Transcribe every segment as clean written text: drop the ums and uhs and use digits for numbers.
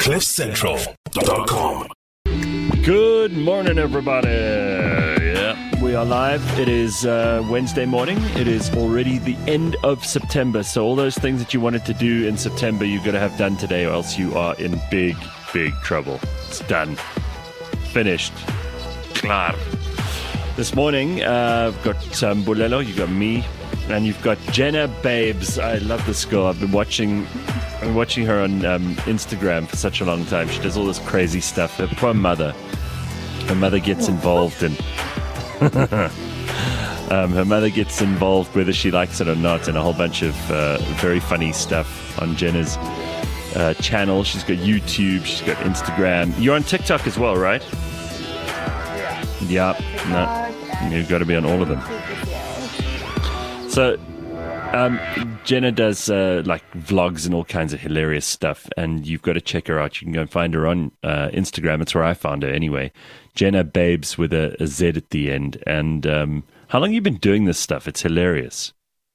CliffCentral.com. Good morning, everybody. Yeah, we are live. It is Wednesday morning. It is already the end of September. So all those things that you wanted to do in September, you've got to have done today, or else you are in big, big trouble. It's done. Finished. Klaar. This morning, I've got Bulelo, you've got me, and you've got Jenna Babes. I love this girl. I've been watching her on Instagram for such a long time. She does all this crazy stuff. Her poor mother. Her mother gets involved in... her mother gets involved whether she likes it or not in a whole bunch of very funny stuff on Jenna's channel. She's got YouTube. She's got Instagram. You're on TikTok as well, right? Yeah. No, you've got to be on all of them. So... Jenna does like vlogs and all kinds of hilarious stuff, and you've got to check her out. You can go and find her on Instagram. It's where I found her anyway. Jenna Babes with a Z at the end. And how long have you been doing this stuff? It's hilarious.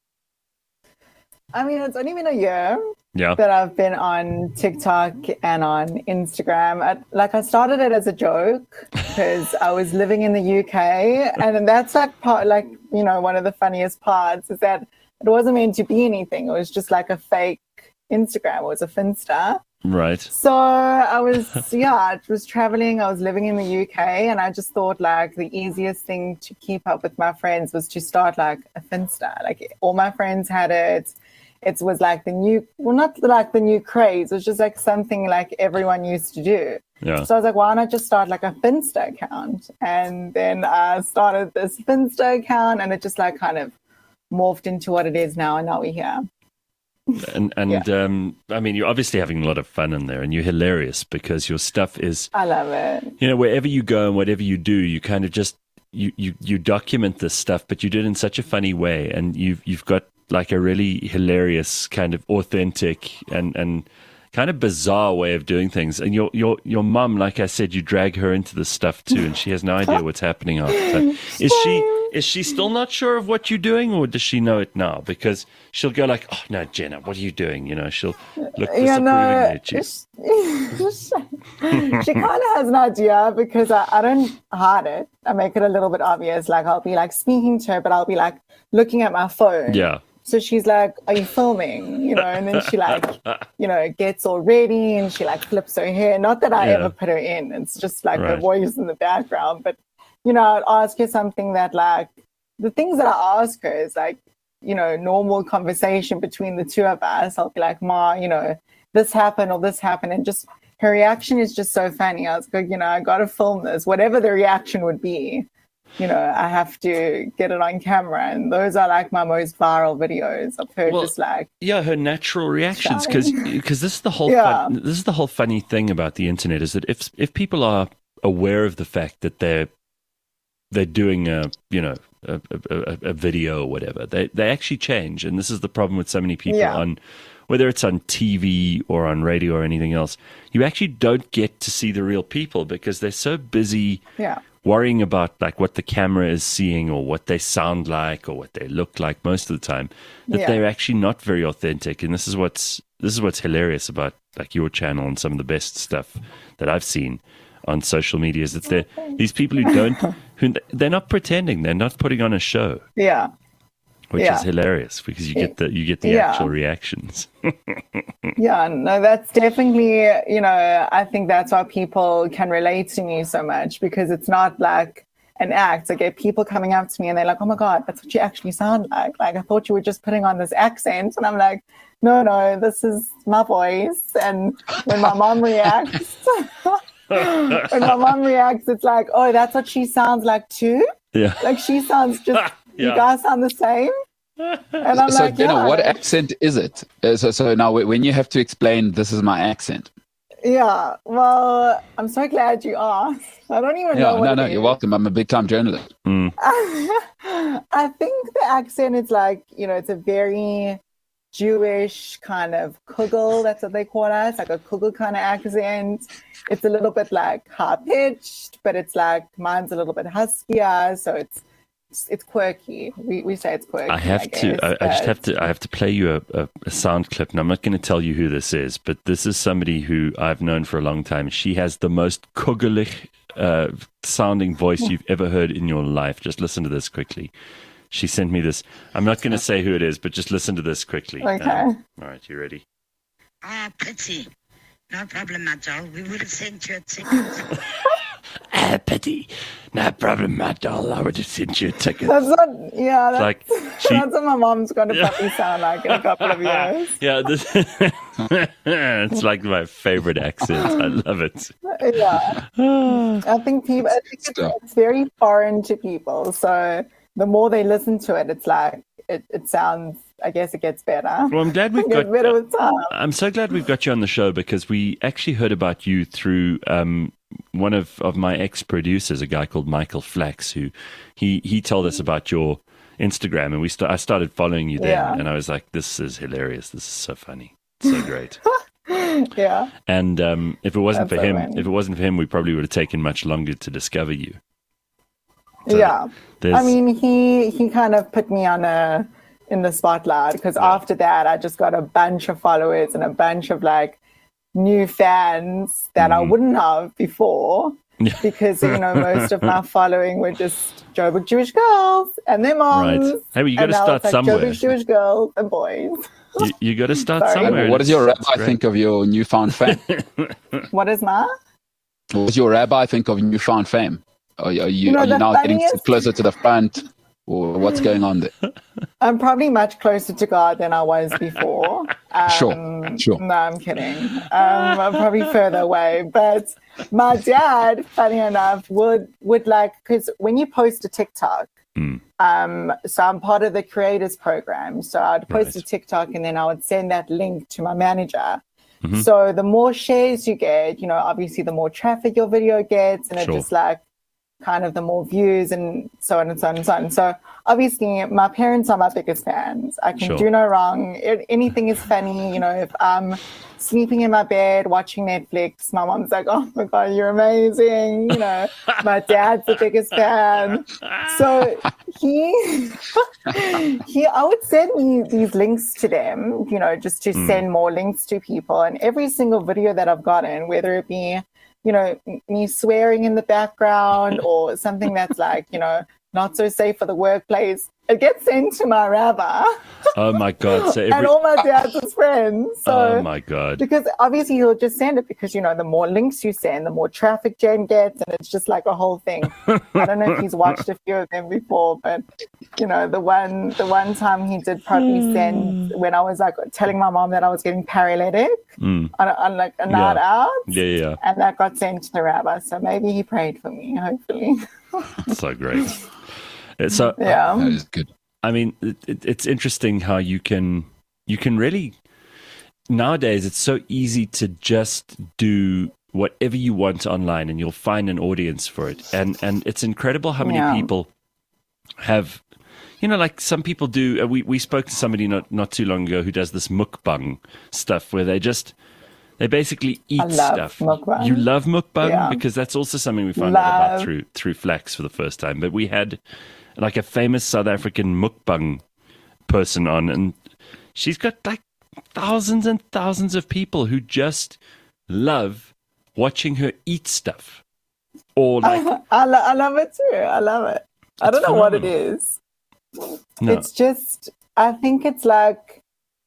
I mean, it's only been a year that I've been on TikTok and on Instagram. I started it as a joke because I was living in the UK, and that's one of the funniest parts is that it wasn't meant to be anything. It was just like a fake Instagram. It was a Finsta. Right. So I was traveling. I was living in the UK, and I just thought like the easiest thing to keep up with my friends was to start like a Finsta. Like all my friends had it. It was like not like the new craze. It was just like something like everyone used to do. Yeah. So I was like, why not just start like a Finsta account? And then I started this Finsta account, and it just like kind of morphed into what it is now, and now we're here. And I mean, you're obviously having a lot of fun in there, and you're hilarious because your stuff is... I love it. You know, wherever you go and whatever you do, you kind of just... You document this stuff, but you do it in such a funny way, and you've got like a really hilarious kind of authentic and kind of bizarre way of doing things. And your mum, like I said, you drag her into this stuff too, and she has no idea what's happening after. Is she still not sure of what you're doing, or does she know it now? Because she'll go like, "Oh no, Jenna, what are you doing?" You know, she'll look disapprovingly at you. She kind of has an idea because I don't hide it. I make it a little bit obvious. Like I'll be like speaking to her, but I'll be like looking at my phone. Yeah. So she's like, "Are you filming?" You know, and then she like, gets all ready and she like flips her hair. Not that I ever put her in. It's just like her voice in the background. But, I'd ask her something that like, the things that I ask her is like, normal conversation between the two of us. I'll be like, "Ma, this happened or this happened." And just her reaction is just so funny. I was like, I got to film this. Whatever the reaction would be. I have to get it on camera, and those are like my most viral videos of her just like her natural reactions, because this is the whole this is the whole funny thing about the internet is that if people are aware of the fact that they're doing a video or whatever, they actually change, and this is the problem with so many people on whether it's on TV or on radio or anything else. You actually don't get to see the real people because they're so busy worrying about like what the camera is seeing or what they sound like or what they look like most of the time, that they're actually not very authentic. And this is what's hilarious about like your channel and some of the best stuff that I've seen on social media is that these people they're not pretending, they're not putting on a show. Yeah. Which is hilarious because you get the actual reactions. Yeah, no, that's definitely, I think that's why people can relate to me so much, because it's not like an act. I get people coming up to me and they're like, "Oh my God, that's what you actually sound like. Like, I thought you were just putting on this accent." And I'm like, no, this is my voice. And when my mom reacts, it's like, "Oh, that's what she sounds like too?" Yeah. Like she sounds just... You guys sound the same? And I'm like, Jenna, what accent is it? So now when you have to explain, this is my accent. Yeah, well, I'm so glad you asked. I don't even know what it is. You're welcome. I'm a big-time journalist. I think the accent is like, it's a very Jewish kind of kugel. That's what they call us, like a kugel kind of accent. It's a little bit like high-pitched, but it's like mine's a little bit huskier, so it's it's quirky. We say it's quirky. I have to play you a sound clip, and I'm not going to tell you who this is, but this is somebody who I've known for a long time. She has the most kugelig sounding voice you've ever heard in your life. Just listen to this quickly. She sent me this. I'm not going to say who it is, but just listen to this quickly. Okay. All right, you ready? Ah, pity. No problem, my doll. We would have sent you a ticket. Pity. No problem, my doll. I would have sent you a ticket. That's not, yeah, that's, like that's what my mom's going to probably sound like in a couple of years. Yeah, it's like my favorite accent. I love it. Yeah. I think it's very foreign to people. So the more they listen to it, it's like, it sounds, I guess it gets better. Well, I'm glad we've got better with time. I'm so glad we've got you on the show, because we actually heard about you through one of my ex-producers, a guy called Michael Flax, who he told us about your Instagram, and I started following you then, and I was like, this is hilarious. This is so funny. So great. Yeah. And if it wasn't for him, we probably would have taken much longer to discover you. So yeah. I mean, he kind of put me in the spotlight, because after that, I just got a bunch of followers and a bunch of like new fans that I wouldn't have before, because most of my following were just Joburg Jewish girls and their moms. Right. Hey, well, you got to start somewhere. Joburg Jewish girls and boys. You got to start somewhere. What does your rabbi think of your newfound fame? What does your rabbi think of newfound fame? Are you now getting closer to the front, or what's going on there? I'm probably much closer to God than I was before. Sure. No, I'm kidding. I'm probably further away. But my dad, funny enough, would like, because when you post a TikTok, so I'm part of the creators program. So I'd post a TikTok, and then I would send that link to my manager. Mm-hmm. So the more shares you get, obviously the more traffic your video gets, and it just like kind of the more views and so on and so on and so on. So obviously my parents are my biggest fans. I can do no wrong. Anything is funny. If I'm sleeping in my bed watching Netflix, my mom's like, oh my God, you're amazing. My dad's the biggest fan. So I would send these links to them, just to send more links to people. And every single video that I've gotten, whether it be me swearing in the background or something that's like, not so safe for the workplace, it gets sent to my rabbi. Oh my God. So and all my dad's friends. So, oh my God. Because obviously he'll just send it, because, the more links you send, the more traffic Jen gets, and it's just like a whole thing. I don't know if he's watched a few of them before, but, the one time he did probably send, when I was like telling my mom that I was getting paralytic on like a night out. Yeah. And that got sent to the rabbi. So maybe he prayed for me, hopefully. So great. So yeah, that is good. I mean, it's interesting how you can really, nowadays it's so easy to just do whatever you want online, and you'll find an audience for it. And it's incredible how many people have, like some people do. We spoke to somebody not too long ago who does this mukbang stuff, where they basically eat stuff. Mukbang. You love mukbang? Because that's also something we found out about through Flax for the first time. But we had like a famous South African mukbang person on, and she's got like thousands and thousands of people who just love watching her eat stuff. Or like, I love it too. I love it. I don't know what it is. No. It's just, I think it's like,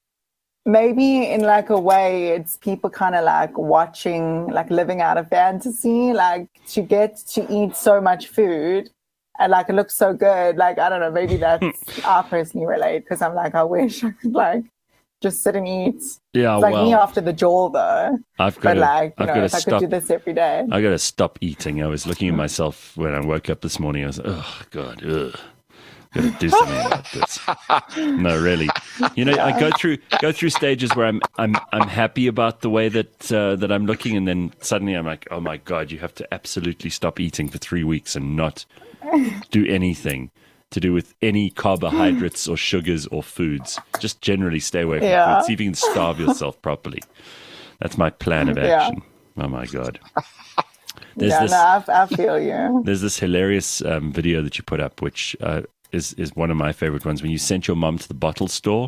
maybe in like a way, it's people kind of like watching, like living out a fantasy, like to get to eat so much food and like it looks so good. Like, I don't know, maybe that's, I personally relate, because I'm like, I wish I could like just sit and eat. Yeah, it's like me after the jaw though. If I could do this every day. I got to stop eating. I was looking at myself when I woke up this morning. I was like, oh God, got to do something about this. No, really. I go through stages where I'm happy about the way that I'm looking, and then suddenly I'm like, oh my God, you have to absolutely stop eating for 3 weeks and not do anything to do with any carbohydrates or sugars or foods. Just generally stay away from food. See if you can starve yourself properly. That's my plan of action. Oh my God. I feel you. There's this hilarious video that you put up, which is one of my favorite ones, when you sent your mum to the bottle store.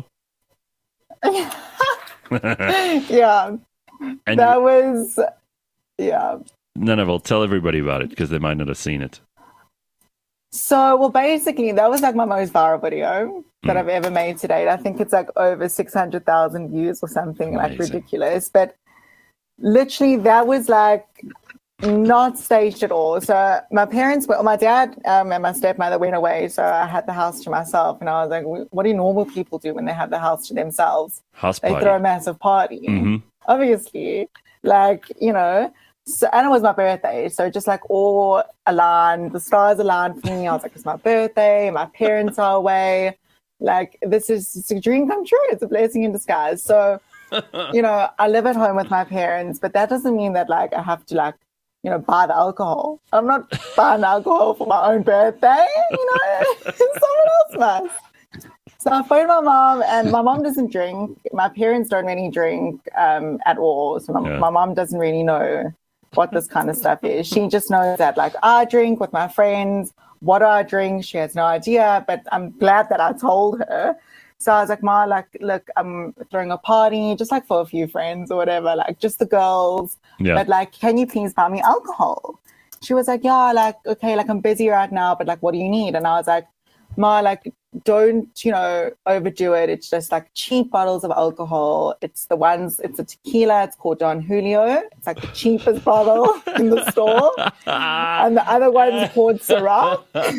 Yeah. And that was, yeah. I'll tell everybody about it because they might not have seen it. So, well, basically, that was like my most viral video that I've ever made to date. I think it's like over 600,000 views or something. Amazing. Like ridiculous. But literally, that was like not staged at all. So my dad and my stepmother went away. So I had the house to myself. And I was like, what do normal people do when they have the house to themselves? House party. They throw a massive party. Mm-hmm. Obviously. Like, you know. So, and it was my birthday, so just like all aligned, the stars aligned for me. I was like, it's my birthday, my parents are away. Like, it's a dream come true. It's a blessing in disguise. So, you know, I live at home with my parents, but that doesn't mean that like I have to like, you know, buy the alcohol. I'm not buying alcohol for my own birthday, you know, someone else must. So I phoned my mom, and my mom doesn't drink. My parents don't really drink at all. So my mom doesn't really know what this kind of stuff is. She just knows that like I drink with my friends. What do I drink? She has no idea, but I'm glad that I told her. So I was like, Ma, like, look, I'm throwing a party just like for a few friends or whatever, like just the girls. Yeah. But like, can you please buy me alcohol? She was like, yeah, like, okay, like I'm busy right now, but like, what do you need? And I was like, Ma, like, don't, you know, overdo it. It's just like cheap bottles of alcohol. It's a tequila. It's called Don Julio. It's like the cheapest bottle in the store. And the other one's called Ciroc.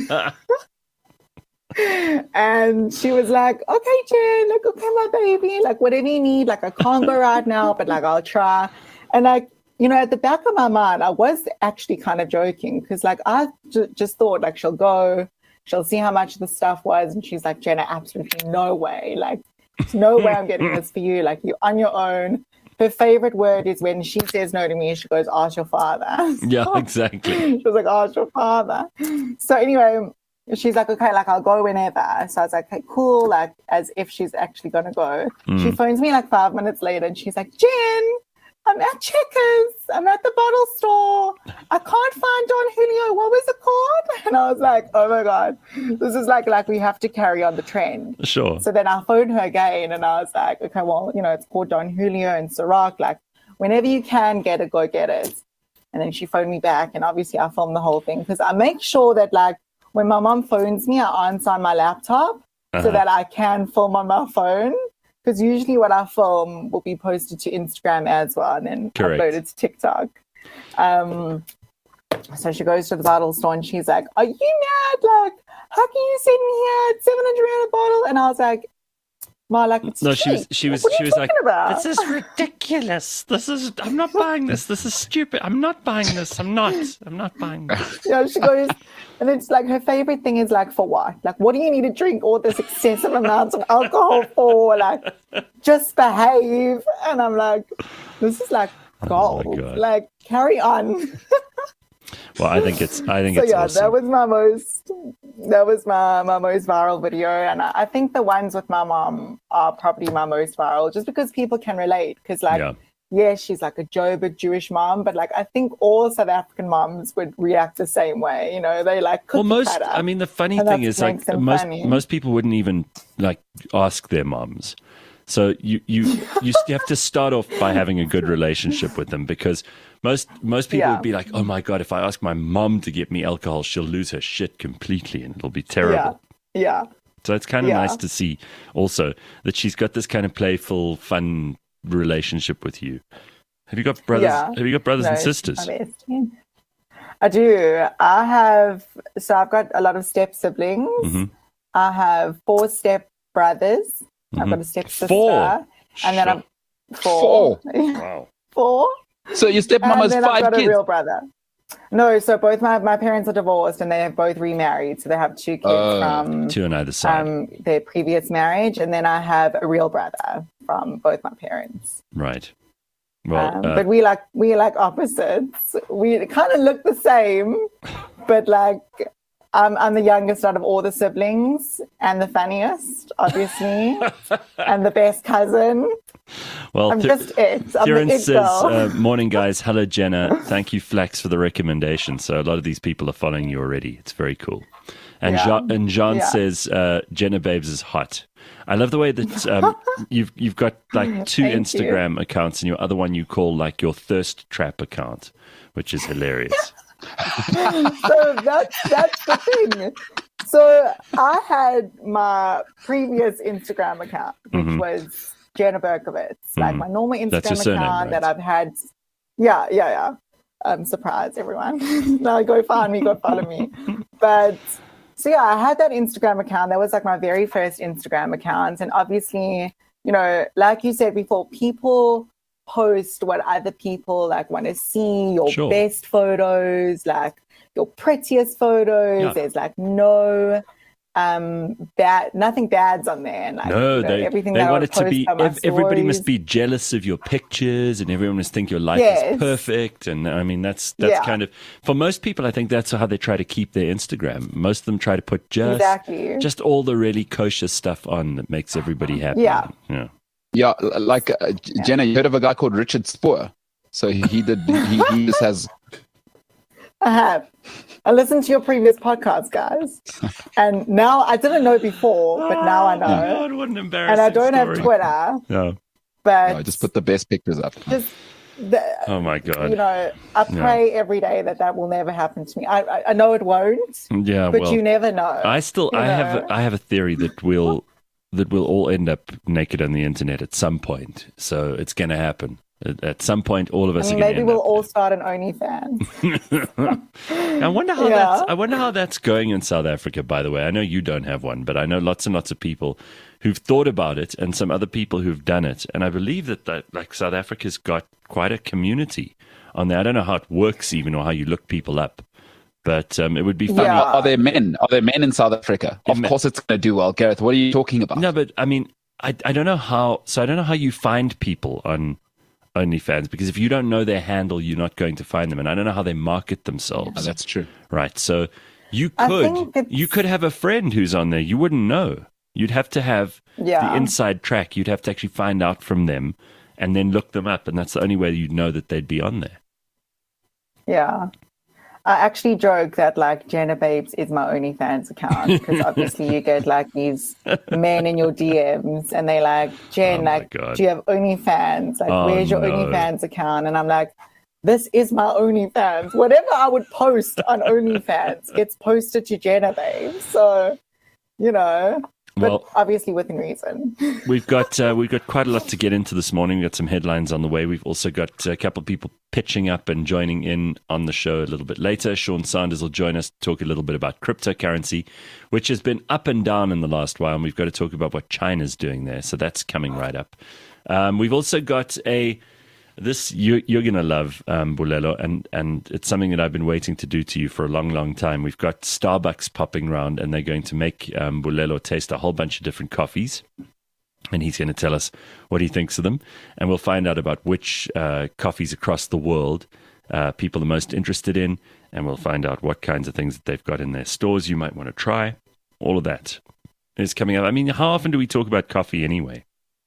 And she was like, okay, Jen, like, okay, my baby, like whatever you need. Like I can't go right now, but like I'll try. And like, you know, at the back of my mind, I was actually kind of joking because like I just thought like she'll see how much the stuff was. And she's like, Jenna, absolutely no way. Like, there's no way I'm getting this for you. Like, you're on your own. Her favorite word is when she says no to me, she goes, ask your father. Yeah, exactly. She was like, ask your father. So anyway, she's like, okay, like I'll go whenever. So I was like, okay, cool. Like as if she's actually going to go. She phones me like 5 minutes later and she's like, Jen, I'm at Checkers. I'm at the bottle store. I can't find Don Julio. What was it called? And I was like, oh my God, this is like we have to carry on the trend. Sure. So then I phoned her again and I was like, okay, well, you know, it's called Don Julio and Ciroc. Like whenever you can get it, go get it. And then she phoned me back and obviously I filmed the whole thing because I make sure that like when my mom phones me, I answer on my laptop so that I can film on my phone. Because usually what I film will be posted to Instagram as well and then uploaded to TikTok. So she goes to the bottle store and she's like, are you mad? Like, how can you send me here 700 a bottle? And I was like, Ma, like, it's cheap. She was like, about? This is ridiculous. I'm not buying this. This is stupid. I'm not buying this. I'm not buying this. Yeah, she goes, and it's like her favorite thing is like, for what? Like, what do you need to drink all this excessive amounts of alcohol for? Like, just behave. And I'm like, this is like gold. Like, carry on. Well, I think it's yeah, awesome. that was my most viral video, and I think the ones with my mom are probably my most viral, just because people can relate. Because she's like a Joburg Jewish mom, but like I think all South African moms would react the same way. You know, they like cookie cutter. I mean, the funny thing is like most people wouldn't even like ask their moms. So you have to start off by having a good relationship with them because most people would be like, oh my God, if I ask my mom to get me alcohol, she'll lose her shit completely and it'll be terrible. Yeah. So it's kind of nice to see also that she's got this kind of playful, fun relationship with you. Have you got brothers? Yeah. Have you got brothers and sisters? I do. I've got a lot of step siblings. Mm-hmm. I have 4 step brothers. I've got a stepsister. 4? And then I'm 4. Wow. 4. So your stepmom has 5 kids? I've got a real brother. No, so both my parents are divorced and they have both remarried. So they have 2 kids from 2 on either side. Their previous marriage. And then I have a real brother from both my parents. Right. Well, but we like opposites. We kind of look the same, but like I'm the youngest out of all the siblings and the funniest, obviously, and the best cousin. Well, I'm just it. I'm Thieren the it girl. says, morning, guys. Hello, Jenna. Thank you, Flax, for the recommendation. So a lot of these people are following you already. It's very cool. And Jean says, Jenna Babes is hot. I love the way that you've got like two Instagram accounts, and your other one you call like your thirst trap account, which is hilarious. So that's the thing. So I had my previous Instagram account, which was Jenna Berkowitz, like my normal Instagram account that I've had. Yeah. Surprise, everyone. No, go find me, go follow me. But so yeah, I had that Instagram account. That was like my very first Instagram account. And obviously, you know, like you said before, people post what other people like want to see, your best photos, like your prettiest photos. Yeah. There's like no nothing bad's on there. Like, no, they want it to be, everybody must be jealous of your pictures and everyone must think your life is perfect. And I mean, that's kind of, for most people, I think that's how they try to keep their Instagram. Most of them try to put just all the really kosher stuff on that makes everybody happy. Yeah, like Jenna, you heard of a guy called Richard Spoor? So he just has... I have. I listened to your previous podcast, guys. And now, I didn't know before, but now I know. God, what an embarrassing And I don't story. have Twitter. No. But just put the best pictures up. Oh my God. You know, I pray every day that will never happen to me. I know it won't. Yeah, but you never know. I have a theory that we'll all end up naked on the internet at some point. So it's going to happen. At some point, all of us are going to maybe we'll all start an OnlyFans. I wonder how that's going in South Africa, by the way. I know you don't have one, but I know lots and lots of people who've thought about it and some other people who've done it. And I believe that like South Africa's got quite a community on there. I don't know how it works even or how you look people up. But it would be funny. Yeah. Are there men in South Africa? Of course it's going to do well. Gareth, what are you talking about? No, but I mean, I don't know how. So I don't know how you find people on OnlyFans, because if you don't know their handle, you're not going to find them. And I don't know how they market themselves. Oh, that's true. Right. So you could have a friend who's on there. You wouldn't know. You'd have to have the inside track. You'd have to actually find out from them and then look them up. And that's the only way you'd know that they'd be on there. Yeah. I actually joke that like Jenna Babes is my OnlyFans account because obviously you get like these men in your DMs and they like, Jen, do you have OnlyFans? Like, where's your OnlyFans account? And I'm like, this is my OnlyFans. Whatever I would post on OnlyFans gets posted to Jenna Babes. So, you know. But obviously within reason. We've got quite a lot to get into this morning. We've got some headlines on the way. We've also got a couple of people pitching up and joining in on the show a little bit later. Sean Sanders will join us to talk a little bit about cryptocurrency, which has been up and down in the last while. And we've got to talk about what China's doing there. So that's coming right up. We've also got this you're going to love, Bulelo, and it's something that I've been waiting to do to you for a long, long time. We've got Starbucks popping around, and they're going to make Bulelo taste a whole bunch of different coffees, and he's going to tell us what he thinks of them, and we'll find out about which coffees across the world people are most interested in, and we'll find out what kinds of things that they've got in their stores you might want to try. All of that is coming up. I mean, how often do we talk about coffee anyway?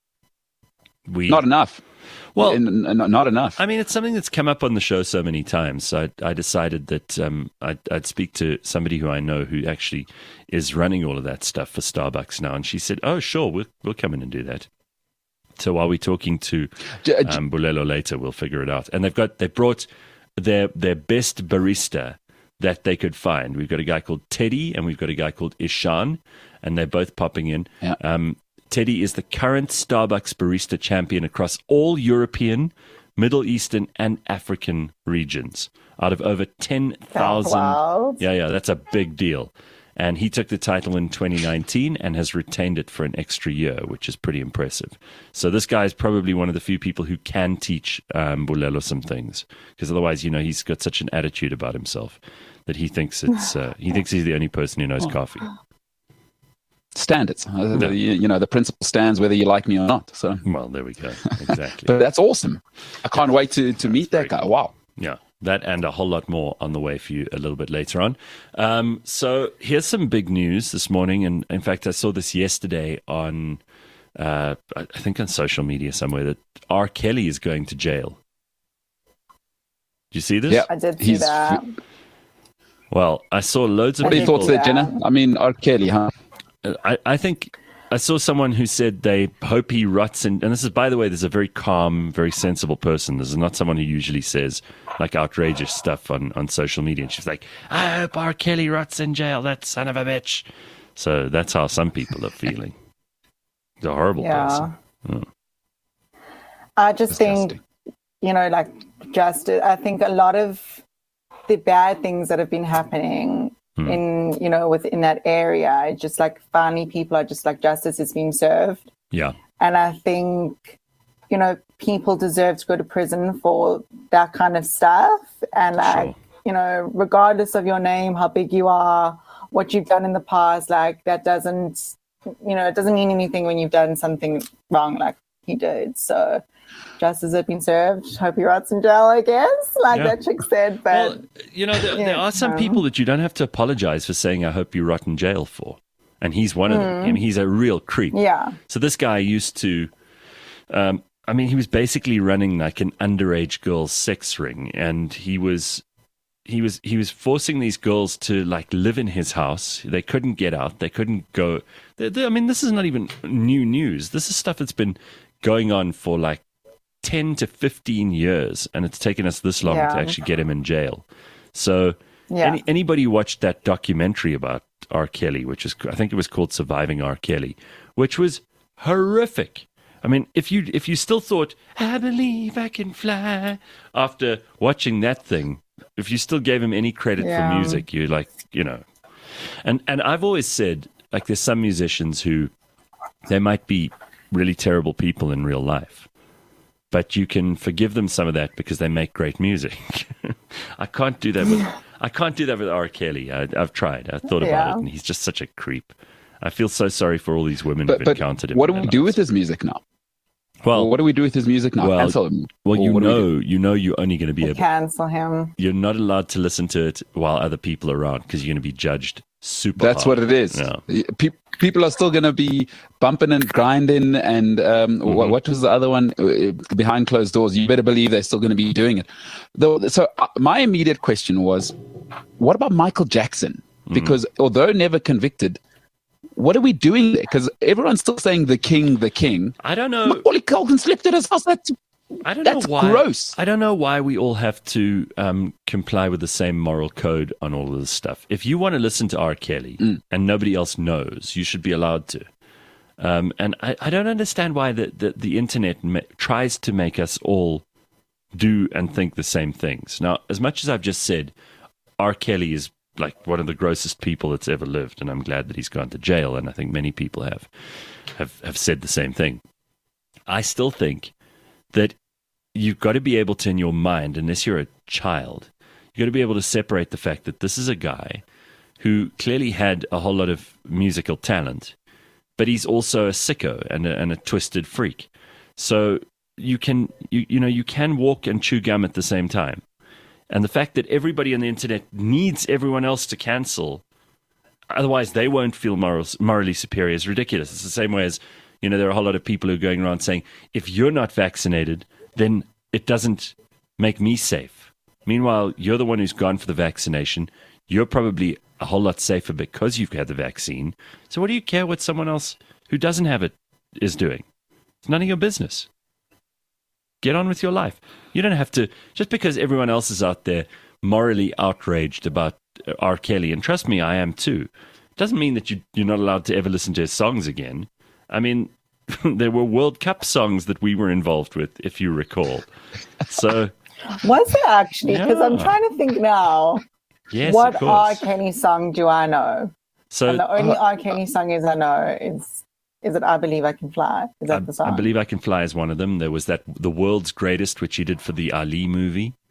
Not enough. Well, not enough. I mean, it's something that's come up on the show so many times. So I decided that I'd speak to somebody who I know who actually is running all of that stuff for Starbucks now. And she said, oh, sure, we'll come in and do that. So while we're talking to Bulelo later, we'll figure it out. And they brought their best barista that they could find. We've got a guy called Teddy and we've got a guy called Ishan, and they're both popping in. Yeah. Teddy is the current Starbucks barista champion across all European, Middle Eastern, and African regions out of over 10,000. Wow. Yeah, that's a big deal. And he took the title in 2019 and has retained it for an extra year, which is pretty impressive. So this guy is probably one of the few people who can teach Bulelo some things, because otherwise, you know, he's got such an attitude about himself that he thinks he's the only person who knows coffee. Standards, the principle stands whether you like me or not. So well, there we go. Exactly. But that's awesome. I can't wait to meet that guy. Wow. Yeah. That and a whole lot more on the way for you a little bit later on. So here's some big news this morning. And in fact, I saw this yesterday on, I think on social media somewhere, that R. Kelly is going to jail. Do you see this? Yeah, I did see that. Well, I saw loads of people. What are your thoughts there, Jenna? I mean, R. Kelly, huh? I think I saw someone who said they hope he rots in, and this is, by the way, this is a very calm, very sensible person. This is not someone who usually says like outrageous stuff on social media. And she's like, I hope R. Kelly rots in jail, that son of a bitch. So that's how some people are feeling. He's a horrible person. Oh. I just think, like justice, I think a lot of the bad things that have been happening in, within that area, just like finally people are just like justice is being served. Yeah. And I think, people deserve to go to prison for that kind of stuff. And like, regardless of your name, how big you are, what you've done in the past, like that doesn't, it doesn't mean anything when you've done something wrong like he did. So justice has been served. Hope he rots in jail, I guess, like that chick said. But there are some people that you don't have to apologize for saying "I hope you rot in jail" for, and he's one of them. I mean, he's a real creep. Yeah. So this guy used to, he was basically running like an underage girls' sex ring, and he was forcing these girls to like live in his house. They couldn't get out. They couldn't go. This is not even new news. This is stuff that's been going on for like 10 to 15 years, and it's taken us this long to actually get him in jail. So anybody who watched that documentary about R. Kelly, which is, I think it was called Surviving R. Kelly, which was horrific. I mean, if you still thought, I believe I can fly, after watching that thing, if you still gave him any credit for music, you're like, and I've always said, like, there's some musicians who, they might be really terrible people in real life, but you can forgive them some of that because they make great music. I can't do that with R. Kelly. I've tried. I've thought about it, and he's just such a creep. I feel so sorry for all these women who've encountered him. What do we do with his music now? Well, what do we do with his music now? Cancel him. Well, you're only going to be able to cancel him. You're not allowed to listen to it while other people are around because you're going to be judged super That's hard. what it is. Yeah. People are still going to be bumping and grinding, and what was the other one? Behind closed doors. You better believe they're still going to be doing it. So my immediate question was, what about Michael Jackson? Because although never convicted, what are we doing there? Because everyone's still saying the king. I don't know. Macaulay Culkin slept at his house. That's gross. I don't know why we all have to comply with the same moral code on all of this stuff. If you want to listen to R. Kelly and nobody else knows, you should be allowed to. And I don't understand why the internet tries to make us all do and think the same things. Now, as much as I've just said, R. Kelly is like one of the grossest people that's ever lived, and I'm glad that he's gone to jail, and I think many people have said the same thing. I still think that you've got to be able to, in your mind, unless you're a child, you've got to be able to separate the fact that this is a guy who clearly had a whole lot of musical talent, but he's also a sicko and a twisted freak. So you can walk and chew gum at the same time. And the fact that everybody on the internet needs everyone else to cancel, otherwise they won't feel morally superior, is ridiculous. It's the same way as, there are a whole lot of people who are going around saying, if you're not vaccinated, then it doesn't make me safe. Meanwhile, you're the one who's gone for the vaccination. You're probably a whole lot safer because you've had the vaccine. So what do you care what someone else who doesn't have it is doing? It's none of your business. Get on with your life. You don't have to, just because everyone else is out there morally outraged about R. Kelly, and trust me, I am too, doesn't mean that you're not allowed to ever listen to his songs again. I mean, there were World Cup songs that we were involved with, if you recall. So, was it actually? Because I'm trying to think now. Yes, what R. Kelly song do I know? So, and the only R. Kelly song I know is it I Believe I Can Fly? Is that the song? I Believe I Can Fly is one of them. There was the World's Greatest, which he did for the Ali movie.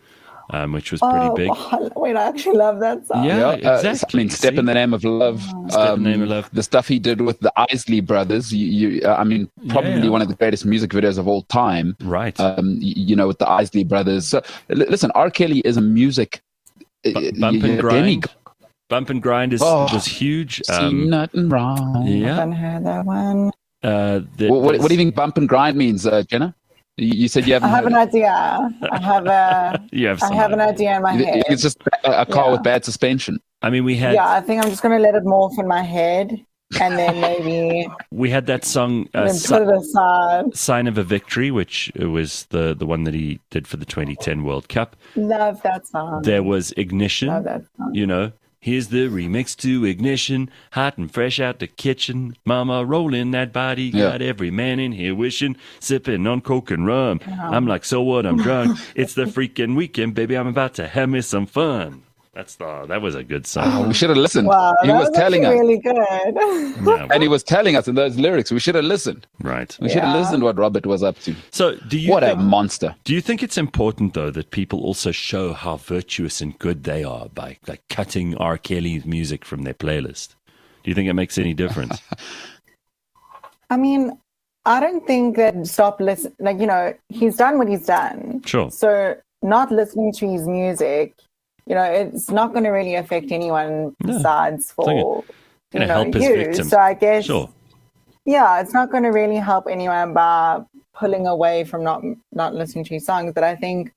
which was pretty big. Wait, I actually love that song. Yeah, exactly. I mean, Step in the Name of Love. Step in the Name of Love. The stuff he did with the Isley Brothers. I mean, probably one of the greatest music videos of all time. Right. With the Isley Brothers. So, listen, R. Kelly is a music... Bump and grind. Bump and grind was huge. See nothing wrong. I haven't heard that one. What do you think bump and grind means, Jenna? You said you haven't. I have an idea. I have an idea in my head. It's just a car with bad suspension. I mean, we had. Yeah, I think I'm just going to let it morph in my head, and then maybe we had that song. Put it aside. Sign of a Victory, which was the one that he did for the 2010 World Cup. Love that song. There was Ignition. Love that song. Here's the remix to Ignition, hot and fresh out the kitchen. Mama rolling that body, got every man in here wishing, sipping on Coke and rum. I'm like, so what? I'm drunk. It's the freaking weekend, baby. I'm about to have me some fun. That was a good song. We should have listened. Wow, he was telling us. Really good. And he was telling us in those lyrics. We should have listened. Right. We should have listened what Robert was up to. So, a monster. Do you think it's important though that people also show how virtuous and good they are by cutting R. Kelly's music from their playlist? Do you think it makes any difference? I mean, I don't think that stop listening. He's done what he's done. Sure. So not listening to his music, it's not going to really affect anyone besides for help his you. victim. So I guess, sure. Yeah, it's not going to really help anyone by pulling away from not listening to his songs. But I think,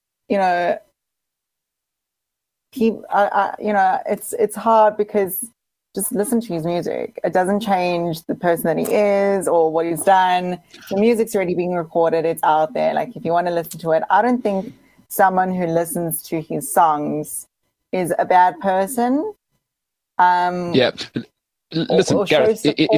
it's hard because just listen to his music. It doesn't change the person that he is or what he's done. The music's already being recorded. It's out there. Like, if you want to listen to it, I don't think someone who listens to his songs is a bad person. Listen, Gareth,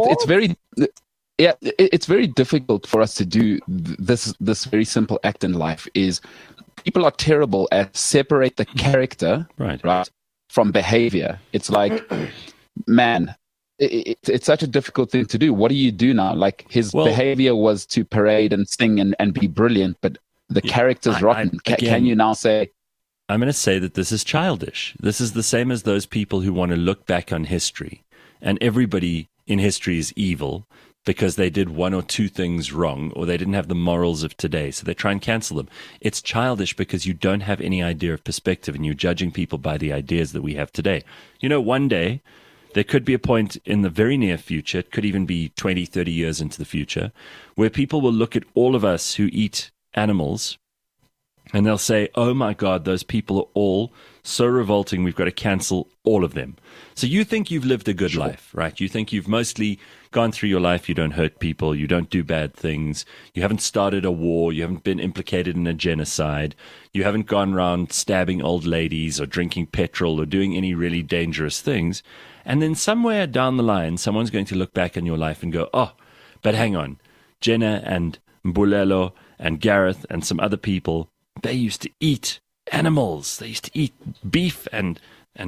it's very difficult for us to do this very simple act in life. Is people are terrible at separate the character right from behavior. It's like, man, it's such a difficult thing to do. What do you do now? Like, his behavior was to parade and sing and be brilliant, but the character's rotten. Can you now say... I'm going to say that this is childish. This is the same as those people who want to look back on history, and everybody in history is evil because they did one or two things wrong, or they didn't have the morals of today, so they try and cancel them. It's childish because you don't have any idea of perspective, and you're judging people by the ideas that we have today. One day, there could be a point in the very near future, it could even be 20, 30 years into the future, where people will look at all of us who eat animals, and they'll say, oh my God, those people are all so revolting, we've got to cancel all of them. So you think you've lived a good life, right? You think you've mostly gone through your life, you don't hurt people, you don't do bad things, you haven't started a war, you haven't been implicated in a genocide, you haven't gone around stabbing old ladies or drinking petrol or doing any really dangerous things. And then somewhere down the line, someone's going to look back on your life and go, oh, but hang on, Jenna and Mbulelo and Gareth and some other people, they used to eat animals. They used to eat beef and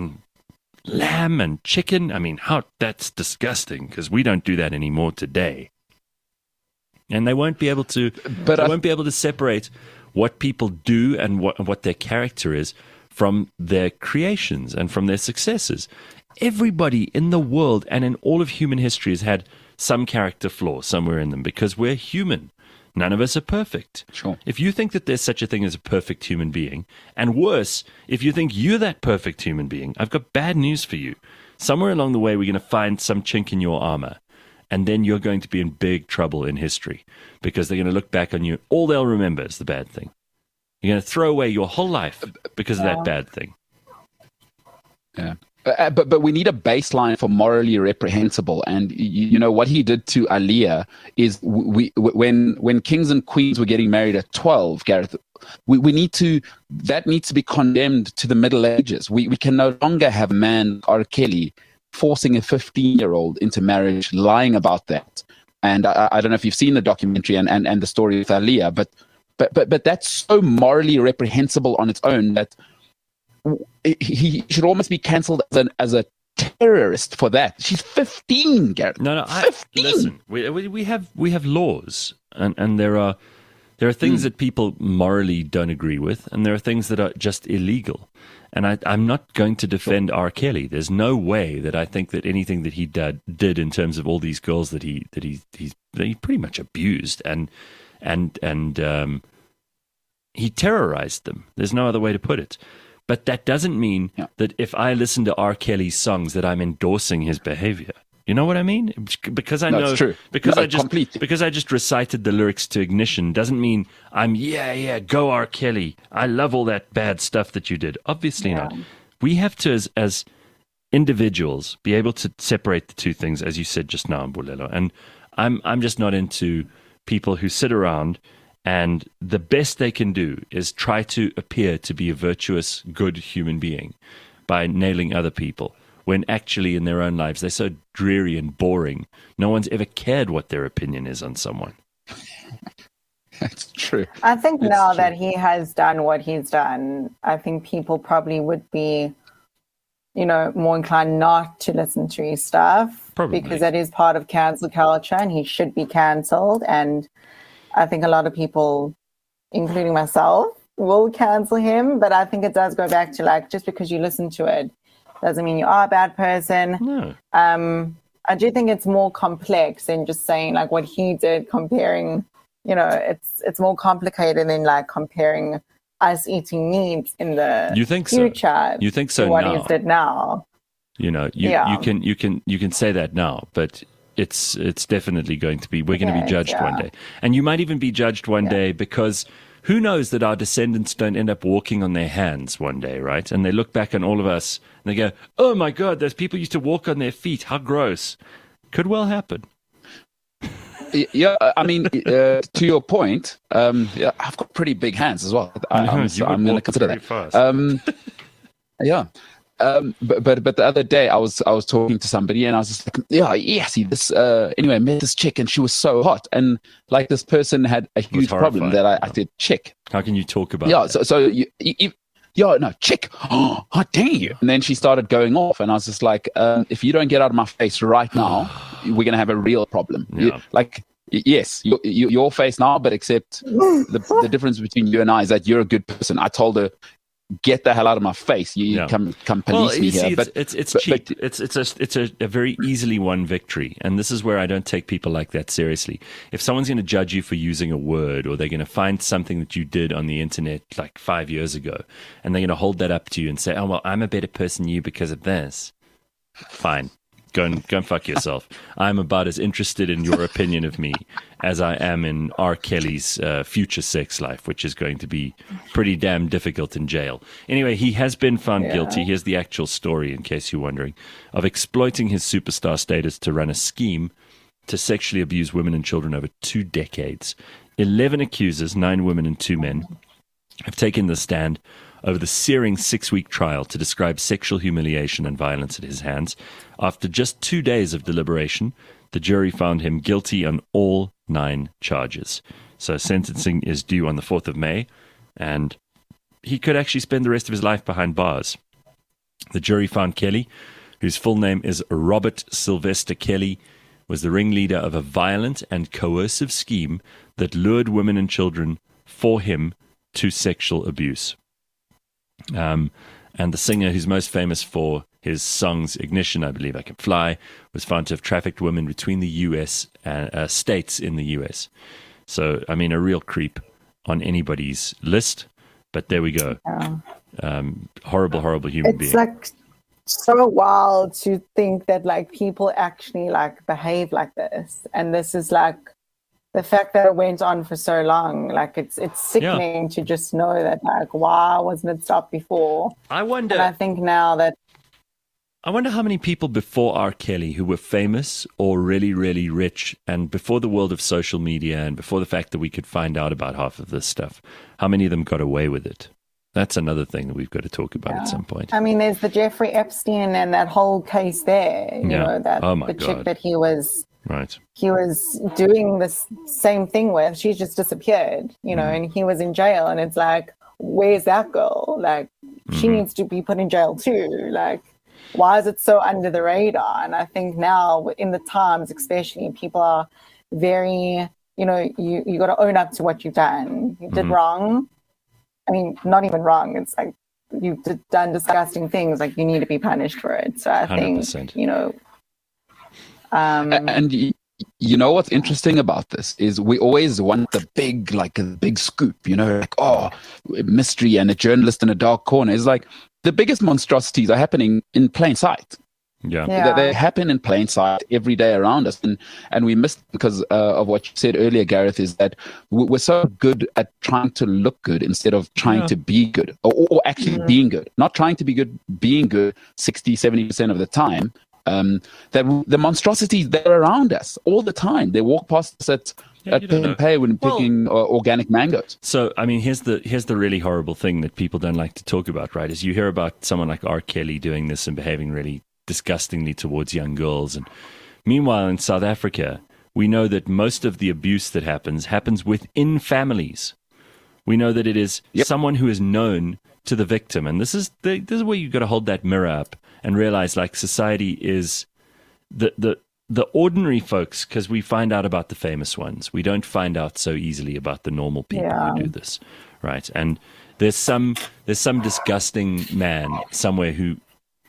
lamb and chicken. I mean, that's disgusting because we don't do that anymore today. And they won't be able to. Won't be able to separate what people do and what their character is from their creations and from their successes. Everybody in the world and in all of human history has had some character flaw somewhere in them because we're human. None of us are perfect. Sure. If you think that there's such a thing as a perfect human being, and worse, if you think you're that perfect human being, I've got bad news for you. Somewhere along the way, we're going to find some chink in your armor, and then you're going to be in big trouble in history because they're going to look back on you. All they'll remember is the bad thing. You're going to throw away your whole life because of that bad thing. Yeah. But we need a baseline for morally reprehensible, and what he did to Aaliyah is when kings and queens were getting married at 12, Gareth, that needs to be condemned to the Middle Ages. We can no longer have a man, R. Kelly, forcing a 15-year-old into marriage, lying about that. And I don't know if you've seen the documentary and the story with Aaliyah, but that's so morally reprehensible on its own that he should almost be cancelled as a terrorist for that. She's 15, Gareth. No, 15. Listen. We have laws, and there are There are things that people morally don't agree with, and there are things that are just illegal. And I'm not going to defend R. Kelly. There's no way that I think that anything that he did in terms of all these girls that he pretty much abused and he terrorized them. There's no other way to put it. But that doesn't mean that if I listen to R. Kelly's songs that I'm endorsing his behavior. You know what I mean? Because I know, it's true. because Completely. because I just recited the lyrics to Ignition doesn't mean I'm go R. Kelly. I love all that bad stuff that you did. Obviously not. We have to, as individuals, be able to separate the two things, as you said just now, Mbulelo. And I'm just not into people who sit around and the best they can do is try to appear to be a virtuous, good human being by nailing other people, when actually in their own lives they're so dreary and boring. No one's ever cared what their opinion is on someone. That's true. I think now that he has done what he's done, I think people probably would be, more inclined not to listen to his stuff. Probably. Because that is part of cancel culture and he should be cancelled. And I think a lot of people, including myself, will cancel him. But I think it does go back to just because you listen to it doesn't mean you are a bad person. No. I do think it's more complex than just saying what he did, comparing, it's more complicated than comparing us eating meat in the future. You think so? What now. he did now. You can say that now, but it's definitely going to be, we're going to be judged one day. And you might even be judged one day because who knows that our descendants don't end up walking on their hands one day, right? And they look back on all of us and they go, oh my God, those people used to walk on their feet. How gross. Could well happen. Yeah, I mean, to your point, I've got pretty big hands as well. I'm going to consider that. Fast. But the other day I was talking to somebody and I was just like, see this. Anyway, I met this chick and she was so hot, and this person had a huge problem that I said, chick. How can you talk about? That? So chick. Oh, dang you! And then she started going off, and I was just like, if you don't get out of my face right now, we're gonna have a real problem. Yeah. Yes, your face now, but except the difference between you and I is that you're a good person. I told her, get the hell out of my face. You come police me here. It's cheap. It's a very easily won victory. And this is where I don't take people like that seriously. If someone's going to judge you for using a word, or they're going to find something that you did on the internet 5 years ago, and they're going to hold that up to you and say, oh, well, I'm a better person than you because of this. Fine. Go and fuck yourself. I'm about as interested in your opinion of me as I am in R. Kelly's future sex life, which is going to be pretty damn difficult in jail. Anyway, he has been found guilty. Here's the actual story, in case you're wondering, of exploiting his superstar status to run a scheme to sexually abuse women and children over 2 decades. 11 accusers, 9 women and 2 men, have taken the stand over the searing 6-week trial to describe sexual humiliation and violence at his hands. After just 2 days of deliberation, the jury found him guilty on all 9 charges. So sentencing is due on the 4th of May, and he could actually spend the rest of his life behind bars. The jury found Kelly, whose full name is Robert Sylvester Kelly, was the ringleader of a violent and coercive scheme that lured women and children for him to sexual abuse. And the singer who's most famous for his songs Ignition, I Believe I Can Fly, was found to have trafficked women between the U.S. states in the U.S. So, I mean, a real creep on anybody's list. But there we go. Horrible, horrible human being. It's so wild to think that people actually behave like this. And this is the fact that it went on for so long, it's sickening to just know that why wasn't it stopped before? I wonder. And I think now that. I wonder how many people before R. Kelly who were famous or really, really rich, and before the world of social media and before the fact that we could find out about half of this stuff, how many of them got away with it? That's another thing that we've got to talk about at some point. I mean, there's the Jeffrey Epstein and that whole case there. You know, that the chick that he was. Right. He was doing the same thing with. She just disappeared, and he was in jail. And it's where's that girl? She needs to be put in jail too. Why is it so under the radar? And I think now in the times, especially, people are very you got to own up to what you've done. You did wrong. I mean, not even wrong. It's like you've done disgusting things. Like you need to be punished for it. So I 100%. think, and you know what's interesting about this is we always want the big scoop, like, mystery and a journalist in a dark corner. It's like the biggest monstrosities are happening in plain sight. Yeah. They happen in plain sight every day around us. And we missed because of what you said earlier, Gareth, is that we're so good at trying to look good instead of trying to be good or actually being good. Not trying to be good, being good 60, 70% of the time. That the monstrosities, they're around us all the time. They walk past us at Pick n Pay when picking organic mangoes. So, I mean, here's the really horrible thing that people don't like to talk about, right? Is you hear about someone like R. Kelly doing this and behaving really disgustingly towards young girls. And meanwhile, in South Africa, we know that most of the abuse that happens within families. We know that it is someone who is known to the victim. And this is where you've got to hold that mirror up and realize, like, society is the ordinary folks, because we find out about the famous ones. We don't find out so easily about the normal people who do this, right? And there's some disgusting man somewhere who,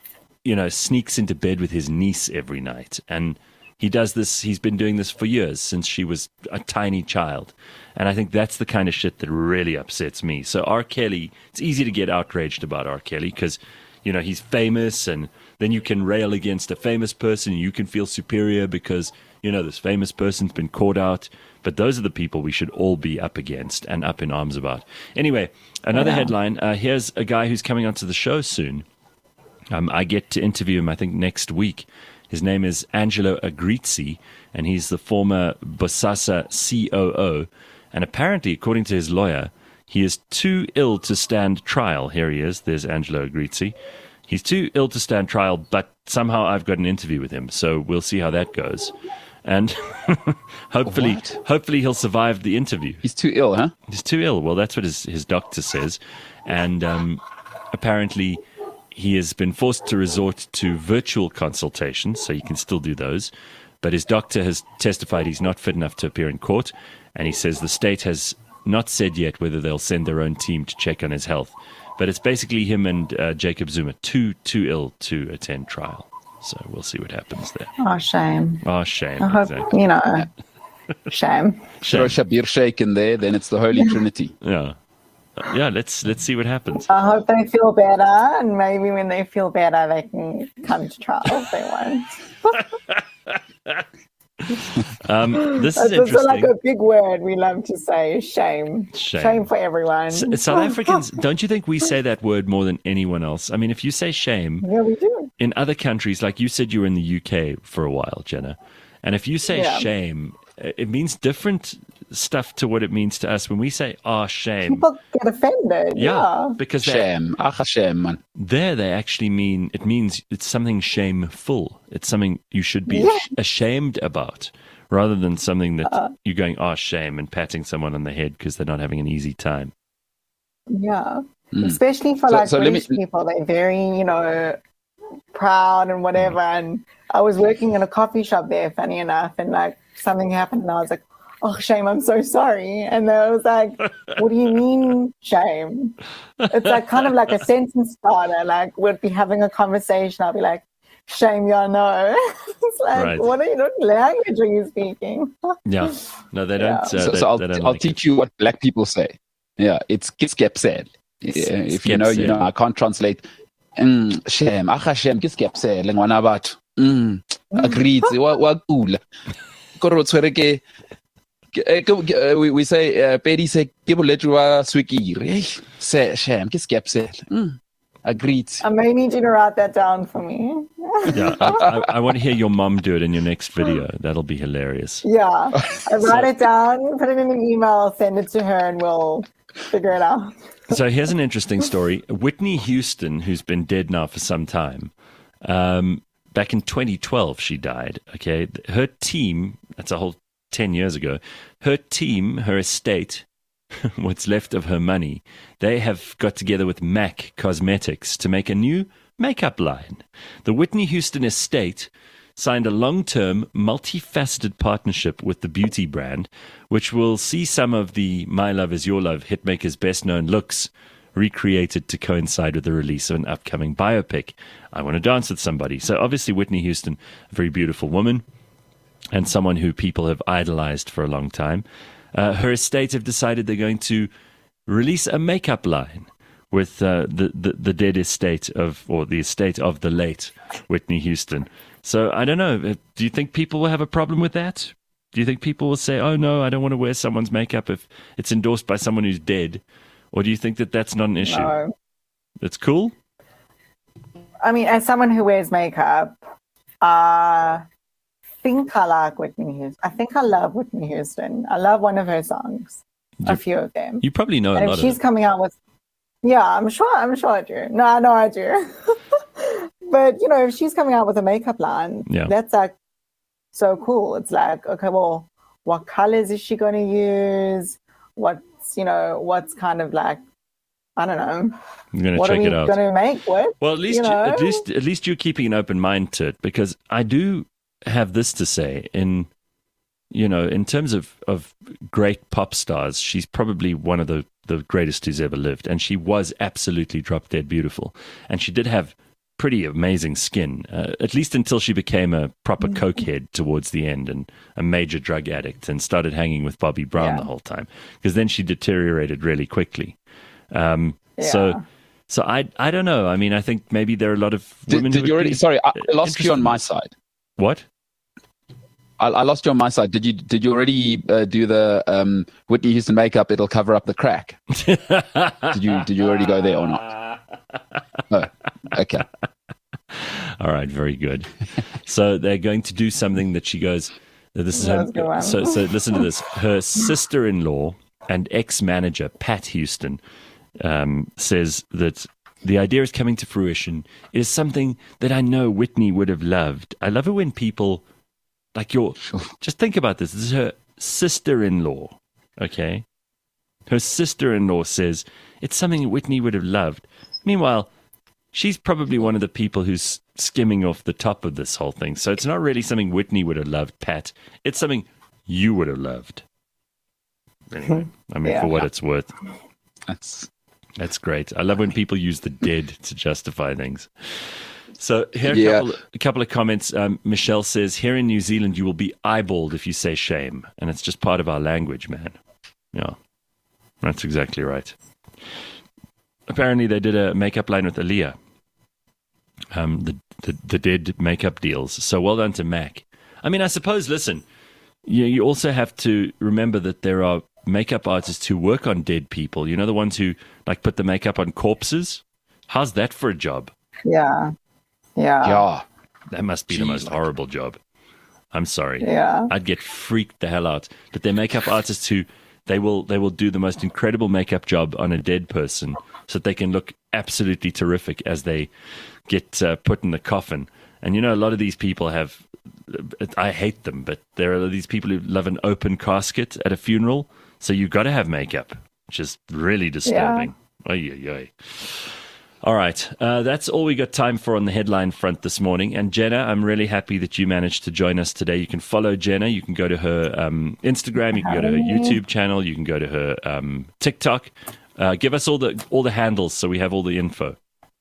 sneaks into bed with his niece every night. And he does this, he's been doing this for years, since she was a tiny child. And I think that's the kind of shit that really upsets me. So R. Kelly, it's easy to get outraged about R. Kelly because, he's famous, and then you can rail against a famous person. You can feel superior because, this famous person's been caught out. But those are the people we should all be up against and up in arms about. Anyway, another headline. Here's a guy who's coming onto the show soon. I get to interview him, I think, next week. His name is Angelo Agrizzi, and he's the former Bosasa COO. And apparently, according to his lawyer, he is too ill to stand trial. Here he is. There's Angelo Agrizzi. He's too ill to stand trial, but somehow I've got an interview with him. So we'll see how that goes. And hopefully he'll survive the interview. He's too ill, huh? He's too ill. Well, that's what his doctor says. And apparently he has been forced to resort to virtual consultations, so you can still do those. But his doctor has testified he's not fit enough to appear in court. And he says the state has not said yet whether they'll send their own team to check on his health. But it's basically him and Jacob Zuma, too ill to attend trial. So we'll see what happens there. Oh, shame. Oh, shame. I hope, exactly. Shame. Throw Shabir Sheikh in there, then it's the Holy Trinity. Yeah. Let's see what happens. I hope they feel better, and maybe when they feel better, they can come to trial if they won't. This is interesting. It's like a big word we love to say, shame. Shame for everyone. South Africans, don't you think we say that word more than anyone else? I mean, if you say shame, yeah, we do. In other countries, like you said, you were in the UK for a while, Jenna, and if you say shame, it means different stuff to what it means to us. When we say, shame, people get offended. Yeah. Because shame. Shame, man. There they actually mean, it means it's something shameful. It's something you should be ashamed about, rather than something that you're going, shame, and patting someone on the head because they're not having an easy time. Yeah. Especially for British people. They're very, proud and whatever. And I was working in a coffee shop there, funny enough, and something happened and I was like, oh, shame, I'm so sorry. And I was like, what do you mean, shame? It's kind of like a sentence starter. We'd be having a conversation. I'll be like, shame, no. It's like, what language are you speaking? Yeah. No, they don't. I'll teach you what black people say. Yeah, it's kiskepsel. If you know, I can't translate. Shame, shame, kiskepsel. Ngwana batho. Agreed. Wa cool. We say, Pedi say, ke bolwetse wa swekere. Shame, kiskepsel. Agreed. I may need you to write that down for me. Yeah, I want to hear your mom do it in your next video. That'll be hilarious. Yeah, I write it down, put it in an email, send it to her, and we'll figure it out. So here's an interesting story. Whitney Houston, who's been dead now for some time, back in 2012 she died. Okay, her team, that's a whole 10 years ago, her team, her estate, what's left of her money, they have got together with MAC Cosmetics to make a new makeup line. The Whitney Houston estate signed a long-term, multifaceted partnership with the beauty brand, which will see some of the My Love Is Your Love hitmaker's best-known looks recreated to coincide with the release of an upcoming biopic, I Want to Dance with Somebody. So obviously Whitney Houston, a very beautiful woman and someone who people have idolized for a long time. Her estate have decided they're going to release a makeup line with the dead estate of, or the estate of the late Whitney Houston. So I don't know. Do you think people will have a problem with that? Do you think people will say, oh no, I don't want to wear someone's makeup if it's endorsed by someone who's dead? Or do you think that that's not an issue? No. It's cool? I mean, as someone who wears makeup, I think I like Whitney Houston. I think I love Whitney Houston. I love one of her songs, a few of them. You probably know a lot of them. She's coming out with, yeah, I'm sure I do. No, I know I do. But, you know, if she's coming out with a makeup line, that's like so cool. It's like, okay, well, what colors is she going to use? What's kind of like, I don't know. I'm going to check it out. What are we going to make with? Well, at least you're keeping an open mind to it, because I do have this to say in terms of great pop stars, she's probably one of the greatest who's ever lived, and she was absolutely drop dead beautiful, and she did have pretty amazing skin, at least until she became a proper cokehead towards the end and a major drug addict and started hanging with Bobby Brown the whole time, because then she deteriorated really quickly. So I don't know. I mean, I think maybe there are a lot of women. Sorry, I lost you on my side. What? I lost you on my side. Did you already do the Whitney Houston makeup? It'll cover up the crack. Did you already go there or not? Oh, okay. All right, very good. So they're going to do something that she goes. This is her, so listen to this. Her sister-in-law and ex-manager Pat Houston says that the idea is coming to fruition. It is something that I know Whitney would have loved. I love it when people. Just think about this. This is her sister-in-law, okay? Her sister-in-law says it's something Whitney would have loved. Meanwhile, she's probably one of the people who's skimming off the top of this whole thing. So it's not really something Whitney would have loved, Pat. It's something you would have loved. Anyway, I mean, for what it's worth. That's great. I love when people use the dead to justify things. So here are a couple of comments. Michelle says, here in New Zealand, you will be eyeballed if you say shame. And it's just part of our language, man. Yeah, that's exactly right. Apparently, they did a makeup line with Aaliyah. The dead makeup deals. So well done to Mac. I mean, I suppose, listen, you also have to remember that there are makeup artists who work on dead people. You know, the ones who like put the makeup on corpses? How's that for a job? Yeah. That must be the most horrible job. I'm sorry. Yeah. I'd get freaked the hell out. But they're makeup artists who they will do the most incredible makeup job on a dead person so that they can look absolutely terrific as they get put in the coffin. And you know, a lot of these people have, I hate them, but there are these people who love an open casket at a funeral. So you've got to have makeup, which is really disturbing. Yeah. All right. That's all we got time for on the headline front this morning. And Jenna, I'm really happy that you managed to join us today. You can follow Jenna. You can go to her Instagram. You can go to her YouTube channel. You can go to her TikTok. Give us all the handles so we have all the info.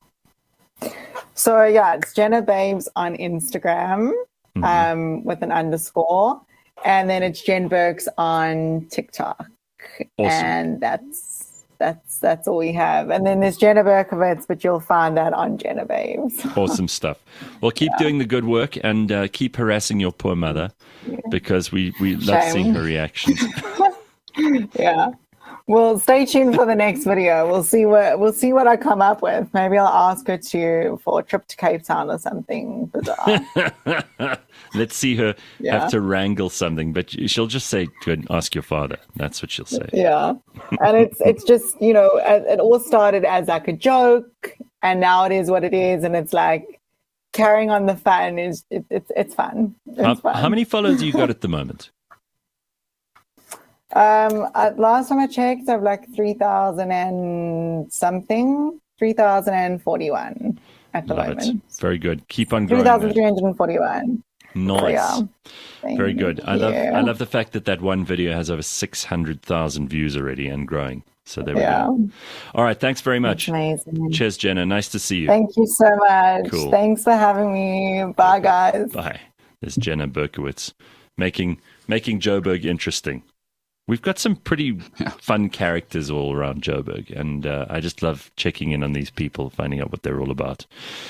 So, it's Jenna Babes on Instagram with an underscore. And then it's Jen Burks on TikTok. Awesome. And that's all we have. And then there's Jenna Berkowitz, but you'll find that on Jenna Babes. Awesome stuff. Well, keep doing the good work and keep harassing your poor mother because we love seeing her reactions. Yeah. Well, stay tuned for the next video. We'll see what I come up with. Maybe I'll ask her for a trip to Cape Town or something bizarre. Let's see her have to wrangle something, but she'll just say, "Go and ask your father." That's what she'll say. Yeah, and it's just it all started as like a joke, and now it is what it is, and it's like carrying on the fun is it's fun. It's fun. How many followers you got at the moment? Last time I checked, I have like 3,000 and something, 3,041 at the moment. Very good. Keep on growing. 3,341. Nice. So, Very good. I love the fact that one video has over 600,000 views already and growing. So there we go. All right. Thanks very much. That's amazing. Cheers, Jenna. Nice to see you. Thank you so much. Cool. Thanks for having me. Bye, guys. Bye. There's Jenna Berkowitz making Joburg interesting. We've got some pretty fun characters all around Joburg, and I just love checking in on these people, finding out what they're all about.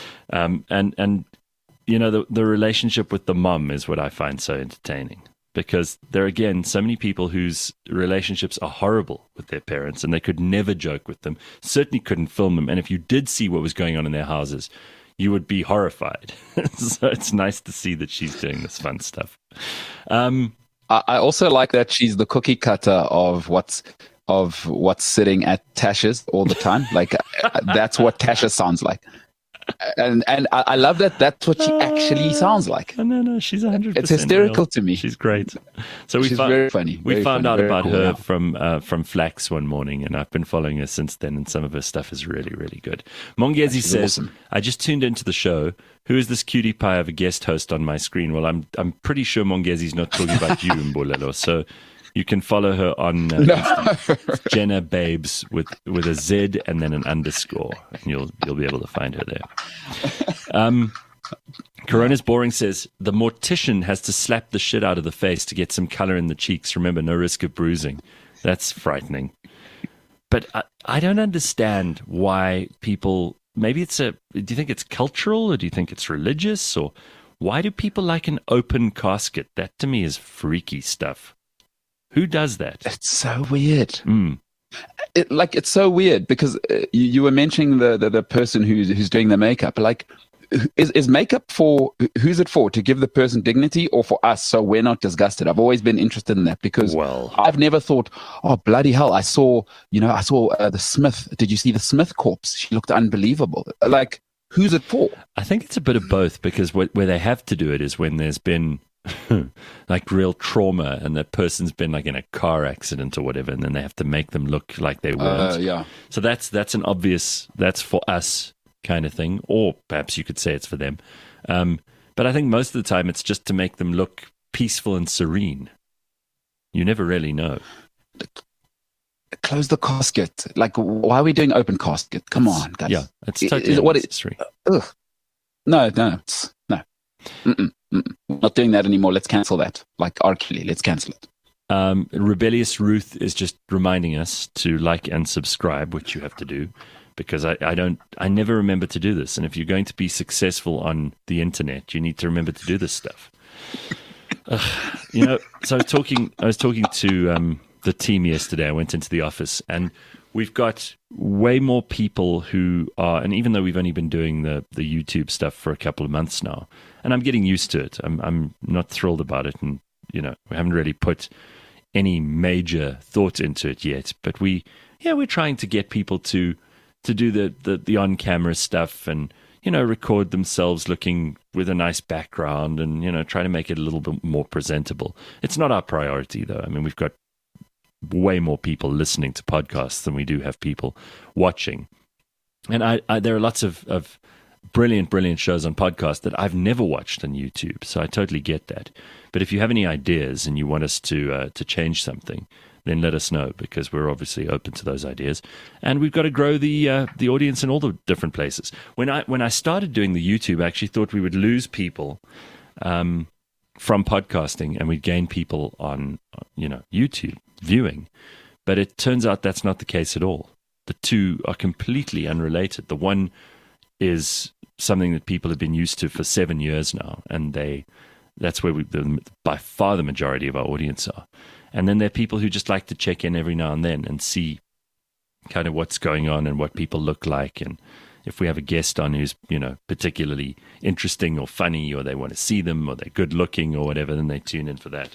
And you know, the relationship with the mum is what I find so entertaining, because there are, again, so many people whose relationships are horrible with their parents and they could never joke with them, certainly couldn't film them. And if you did see what was going on in their houses, you would be horrified. So it's nice to see that she's doing this fun stuff. I also like that she's the cookie cutter of what's sitting at Tasha's all the time. Like that's what Tasha sounds like. And I love that that's what she actually sounds like. No, she's 100%. It's hysterical real. To me. She's great. So she's very funny. We found out about cool, her from Flax one morning, and I've been following her since then, and some of her stuff is really, really good. Mongezi says, awesome. I just tuned into the show. Who is this cutie pie of a guest host on my screen? Well, I'm pretty sure Mongezi's not talking about you, Mbulelo. So you can follow her on Jenna Babes with a Z and then an underscore, and you'll be able to find her there. Corona's Boring says the mortician has to slap the shit out of the face to get some color in the cheeks. Remember, no risk of bruising. That's frightening. But I don't understand why people. Maybe do you think it's cultural, or do you think it's religious, or why do people like an open casket? That to me is freaky stuff. Who does that? It's so weird. It's so weird because you were mentioning the person who's doing the makeup. Like, is makeup for who's it for? To give the person dignity, or for us so we're not disgusted? I've always been interested in that because I've never thought, oh bloody hell! I saw the Smith. Did you see the Smith corpse? She looked unbelievable. Like, who's it for? I think it's a bit of both, because where they have to do it is when there's been like real trauma and that person's been like in a car accident or whatever, and then they have to make them look like they weren't. So that's an obvious, that's for us kind of thing, or perhaps you could say it's for them. But I think most of the time it's just to make them look peaceful and serene. You never really know. Close the casket. Like, why are we doing open casket? Come on, guys. Yeah, it's totally unnecessary. No. Not doing that anymore. Let's cancel that. Like R. Kelly, let's cancel it. Rebellious Ruth is just reminding us to like and subscribe, which you have to do, because I never remember to do this. And if you're going to be successful on the internet, you need to remember to do this stuff. So I was talking to the team yesterday. I went into the office, and we've got way more people who are, and even though we've only been doing the YouTube stuff for a couple of months now, and I'm getting used to it. I'm not thrilled about it, and we haven't really put any major thought into it yet. But we're trying to get people to do the on-camera stuff, and record themselves looking with a nice background, and try to make it a little bit more presentable. It's not our priority, though. I mean, we've got way more people listening to podcasts than we do have people watching, and there are lots of brilliant shows on podcasts that I've never watched on YouTube, so I totally get that. But if you have any ideas and you want us to change something, then let us know, because we're obviously open to those ideas, and we've got to grow the audience in all the different places. When I started doing the YouTube, I actually thought we would lose people from podcasting, and we'd gain people on YouTube viewing, but it turns out that's not the case at all. The two are completely unrelated. The one is something that people have been used to for 7 years now, and that's where by far the majority of our audience are. And then there are people who just like to check in every now and then and see kind of what's going on and what people look like, and if we have a guest on who's particularly interesting or funny, or they want to see them, or they're good looking or whatever, then they tune in for that.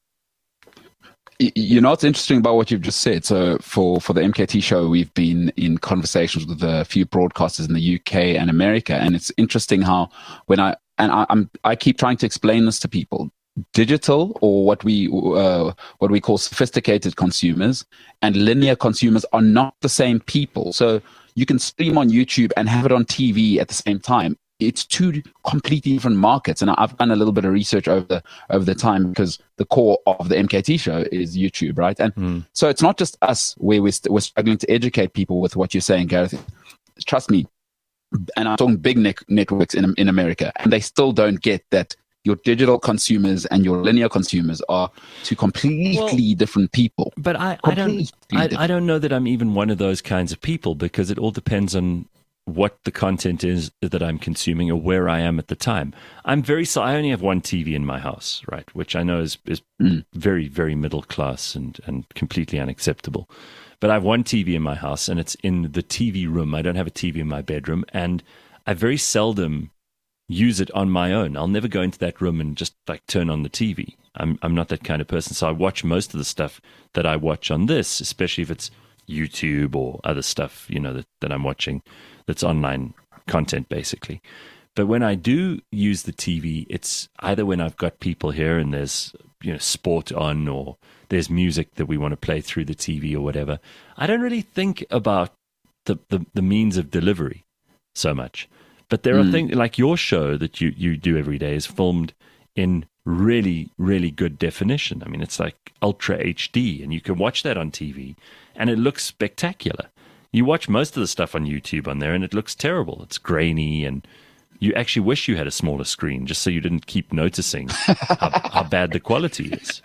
It's interesting about what you've just said. So for the MKT show, we've been in conversations with a few broadcasters in the UK and America, and it's interesting how I keep trying to explain this to people. Digital, or what we call sophisticated consumers, and linear consumers are not the same people. So you can stream on YouTube and have it on TV at the same time. it's two completely different markets. And I've done a little bit of research over the time, because the core of the MKT show is YouTube, right? And so it's not just us where we're struggling to educate people with what you're saying, Gareth. Trust me. And I'm talking big networks in America, and they still don't get that your digital consumers and your linear consumers are two completely different people. But I don't know that I'm even one of those kinds of people, because it all depends on what the content is that I'm consuming or where I am at the time. I only have one TV in my house, right, which I know is very, very middle class and completely unacceptable. But I have one TV in my house, and it's in the TV room. I don't have a TV in my bedroom, and I very seldom use it on my own. I'll never go into that room and just like turn on the TV. I'm not that kind of person. So I watch most of the stuff that I watch on this, especially if it's YouTube or other stuff, that I'm watching that's online content, basically. But when I do use the TV, it's either when I've got people here and there's sport on, or there's music that we want to play through the TV or whatever. I don't really think about the means of delivery so much. But there are things like your show that you do every day is filmed in really, really good definition. I mean, it's like Ultra HD, and you can watch that on TV, and it looks spectacular. You watch most of the stuff on YouTube on there, and it looks terrible. It's grainy, and you actually wish you had a smaller screen just so you didn't keep noticing how bad the quality is.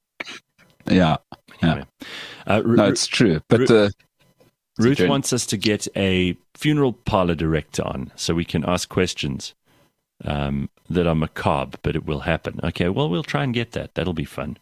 Yeah. Anyway, no, it's true. But Ruth wants us to get a funeral parlor director on so we can ask questions that are macabre, but it will happen. Okay, well, we'll try and get that. That'll be fun.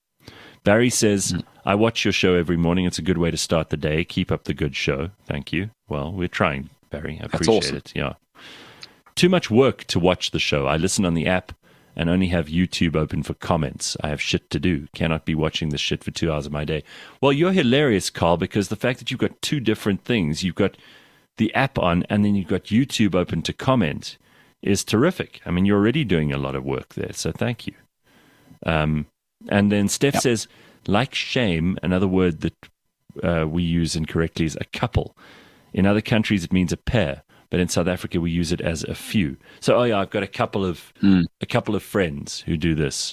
Barry says, I watch your show every morning. It's a good way to start the day. Keep up the good show. Thank you. Well, we're trying, Barry. I appreciate it. Yeah. Too much work to watch the show. I listen on the app and only have YouTube open for comments. I have shit to do. Cannot be watching this shit for 2 hours of my day. Well, you're hilarious, Carl, because the fact that you've got two different things, you've got the app on and then you've got YouTube open to comment, is terrific. I mean, you're already doing a lot of work there, so thank you. And then Steph says, like shame, another word that we use incorrectly is a couple. In other countries, it means a pair. But in South Africa, we use it as a few. So, I've got a couple of friends who do this.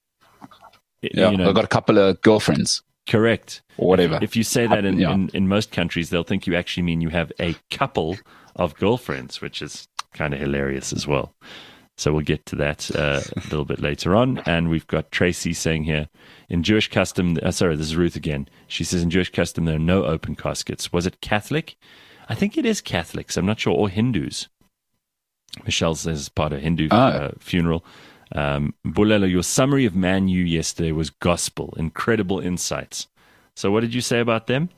Yeah, I've got a couple of girlfriends. Correct. Or whatever. If you say that in most countries, they'll think you actually mean you have a couple of girlfriends, which is kind of hilarious as well. So we'll get to that a little bit later on. And we've got Tracy saying here, in Jewish custom, this is Ruth again. She says, in Jewish custom, there are no open caskets. Was it Catholic? I think it is Catholics. I'm not sure. Or Hindus. Michelle says it's part of Hindu funeral. Bulelo, your summary of Man U yesterday was gospel. Incredible insights. So what did you say about them?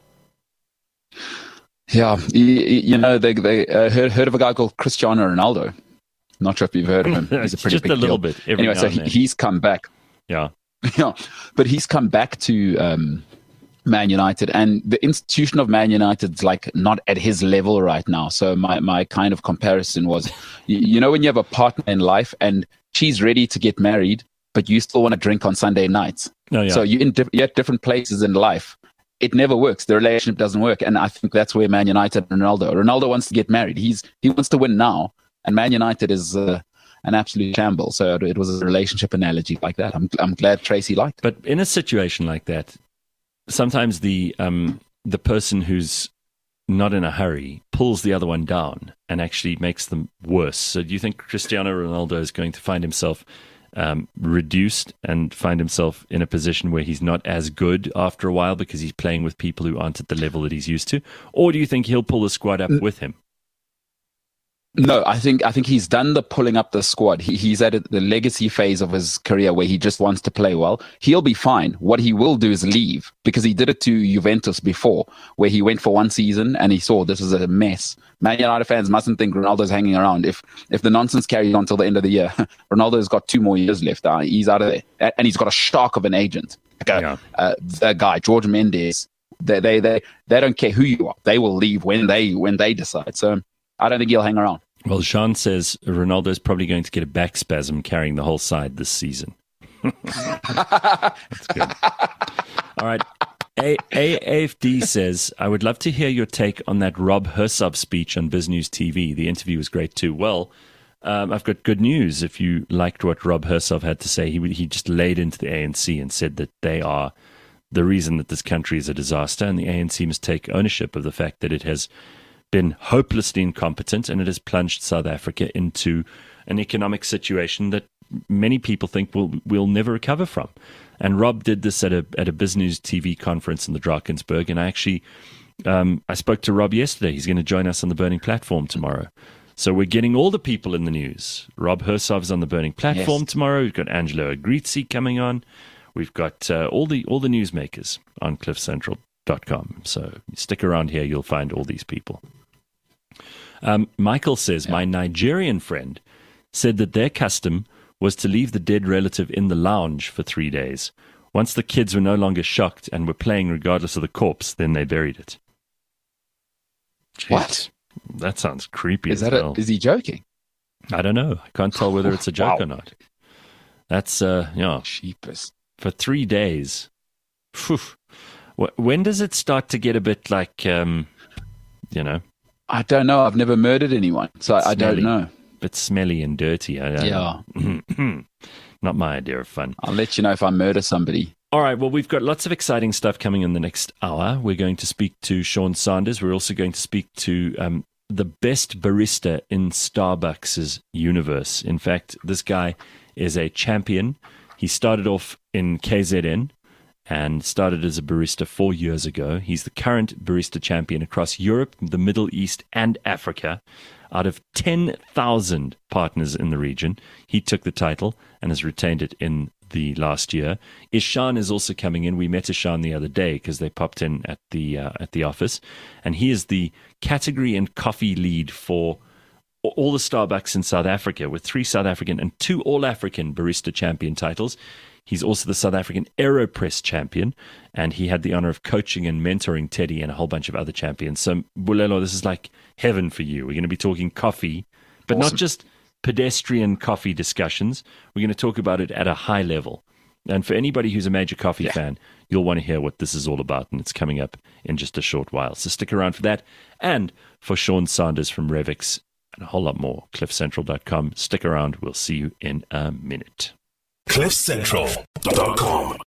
Yeah, they heard of a guy called Cristiano Ronaldo. Not sure if you've heard of him. He's a pretty just big a little deal. bit. Anyway, so he's come back. Yeah. Yeah, but he's come back to Man United, and the institution of Man United is like not at his level right now. So my kind of comparison was, when you have a partner in life and she's ready to get married, but you still want to drink on Sunday nights. Oh, yeah. So you're at different places in life. It never works. The relationship doesn't work. And I think that's where Man United and Ronaldo wants to get married. He wants to win now. And Man United is an absolute shambles. So it was a relationship analogy like that. I'm glad Tracy liked it. But in a situation like that, sometimes the person who's not in a hurry pulls the other one down and actually makes them worse. So do you think Cristiano Ronaldo is going to find himself reduced and find himself in a position where he's not as good after a while because he's playing with people who aren't at the level that he's used to? Or do you think he'll pull the squad up with him? No, I think he's done the pulling up the squad. He's at the legacy phase of his career where he just wants to play well. He'll be fine. What he will do is leave, because he did it to Juventus before, where he went for one season and he saw this is a mess. Man United fans mustn't think Ronaldo's hanging around. If the nonsense carries on till the end of the year, Ronaldo's got 2 more years left. He's out of there, and he's got a shark of an agent. The guy George Mendes. They don't care who you are. They will leave when they decide. So I don't think he'll hang around. Well, Sean says Ronaldo's probably going to get a back spasm carrying the whole side this season. That's good. All right. AFD says, I would love to hear your take on that Rob Hersov speech on BizNews TV. The interview was great too. Well, I've got good news. If you liked what Rob Hersov had to say, he just laid into the ANC and said that they are the reason that this country is a disaster, and the ANC must take ownership of the fact that it has been hopelessly incompetent and it has plunged South Africa into an economic situation that many people think we'll never recover from. And Rob did this at a BizNews TV conference in the Drakensberg, and I actually I spoke to Rob yesterday. He's going to join us on the Burning Platform tomorrow. So we're getting all the people in the news. Rob Hersov's on the Burning Platform tomorrow. We've got Angelo Agrizzi coming on. We've got all the newsmakers on cliffcentral.com. So stick around here. You'll find all these people. Michael says, my Nigerian friend said that their custom was to leave the dead relative in the lounge for 3 days. Once the kids were no longer shocked and were playing regardless of the corpse, then they buried it. Jeez, what? That sounds creepy is as hell. Is he joking? I don't know. I can't tell whether it's a joke or not. That's, cheapest. For 3 days. Whew. When does it start to get a bit like, I don't know. I've never murdered anyone, so I don't know. Bit smelly and dirty. Not my idea of fun. I'll let you know if I murder somebody. All right. Well, we've got lots of exciting stuff coming in the next hour. We're going to speak to Sean Sanders. We're also going to speak to the best barista in Starbucks' universe. In fact, this guy is a champion. He started off in KZN and started as a barista 4 years ago. He's the current barista champion across Europe, the Middle East, and Africa. Out of 10,000 partners in the region, he took the title and has retained it in the last year. Ishan is also coming in. We met Ishan the other day because they popped in at the office, and he is the category and coffee lead for all the Starbucks in South Africa, with 3 South African and 2 All-African barista champion titles. He's also the South African AeroPress champion, and he had the honor of coaching and mentoring Teddy and a whole bunch of other champions. So, Bulelo, this is like heaven for you. We're going to be talking coffee, but not just pedestrian coffee discussions. We're going to talk about it at a high level. And for anybody who's a major coffee fan, you'll want to hear what this is all about, and it's coming up in just a short while. So stick around for that, and for Sean Sanders from Revix, and a whole lot more. CliffCentral.com. Stick around. We'll see you in a minute. CliffCentral.com